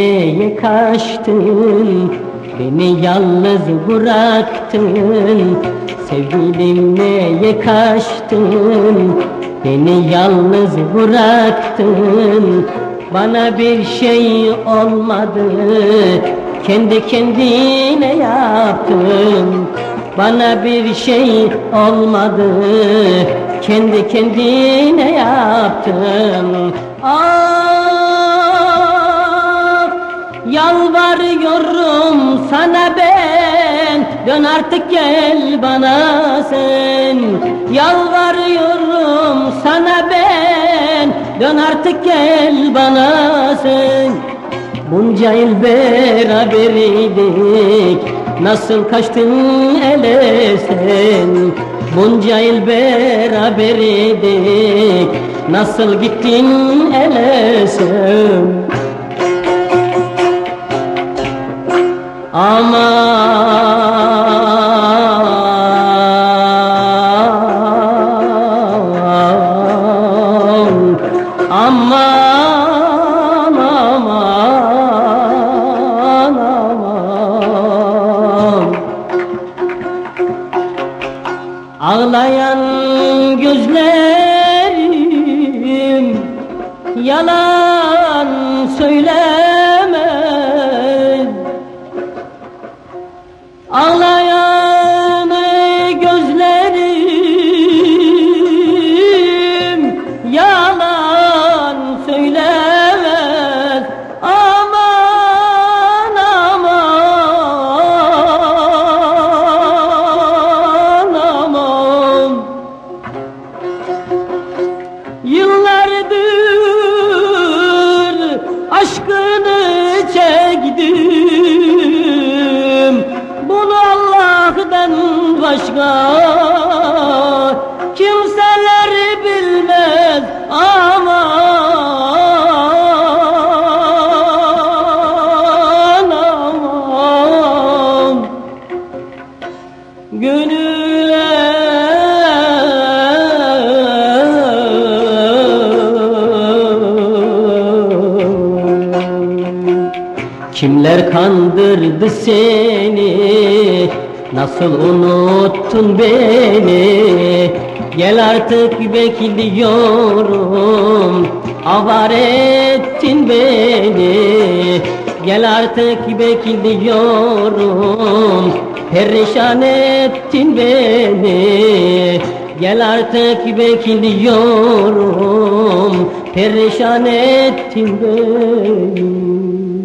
neye kaçtın? Beni yalnız bıraktın. Sevgilim neye kaçtın? Beni yalnız bıraktın. Bana bir şey olmadı, kendi kendine yaptın. Bana bir şey olmadı, kendi kendine yaptın. Ah, yalvarıyorum sana ben, dön artık gel bana sen. Yalvarıyorum sana ben, dön artık gel bana sen. Bunca yıl beraberiydik, nasıl kaçtın ele sen? Bunca yıl beraberiydik, nasıl gittin ele sen? Aman, aman, aman, aman. Ağlayan gözlerim yalan söylemez. Ağlayan gözlerim yalan söylemez. Aman, aman, aman. Yıllardır aşkını çektim, bunu Allah'tan başka kimseler bilmez. Aman, aman. Gönüle kimler kandırdı seni, nasıl unuttun beni? Gel artık bekliyorum, avare ettin beni. Gel artık bekliyorum, perişan ettin beni. Gel artık bekliyorum, perişan ettin beni.